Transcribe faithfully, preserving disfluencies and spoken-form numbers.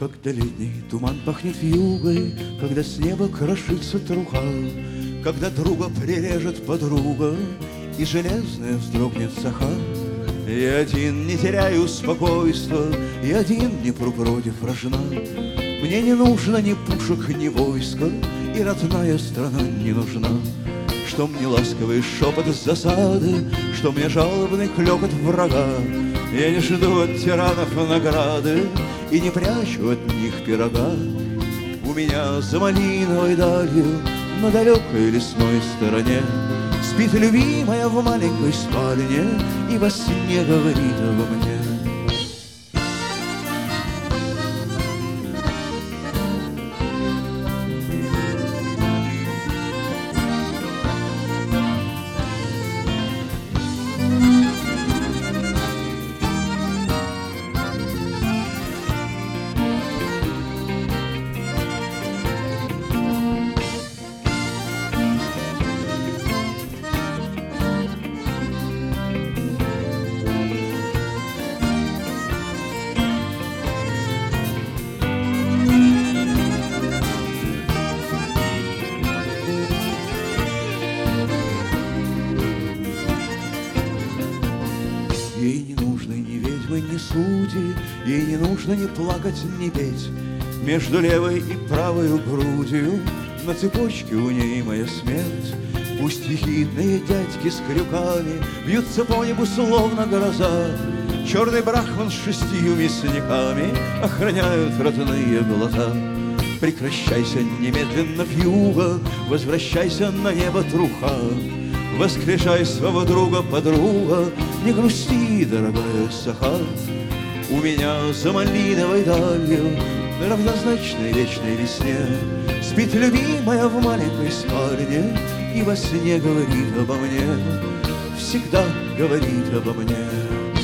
Когда летний туман пахнет вьюгой, когда с неба крошится труха, когда друга прирежет подруга и железная вздрогнет саха, я один не теряю спокойства, я один не пру против рожна. Мне не нужно ни пушек, ни войска, и родная страна не нужна. Что мне ласковый шепот с засады, что мне жалобный клёкот врага. Я не жду от тиранов награды и не прячу от них пирога. У меня за малиновой далью на далекой лесной стороне спит любимая в маленькой спальне и во сне говорит обо мне. Ей не нужны ни ведьмы, ни судьи, ей не нужно ни плакать, ни петь. Между левой и правой грудью на цепочке у ней моя смерть. Пусть ехидные дядьки с крюками бьются по небу, словно гроза. Черный брахман с шестью мясниками охраняют родные глаза. Прекращайся немедленно, вьюга, возвращайся на небо, труха. Воскрешай своего друга, подруга, не грусти, дорогая саха. У меня за малиновой далью на равнозначной вечной весне спит любимая в маленькой спальне и во сне говорит обо мне, всегда говорит обо мне.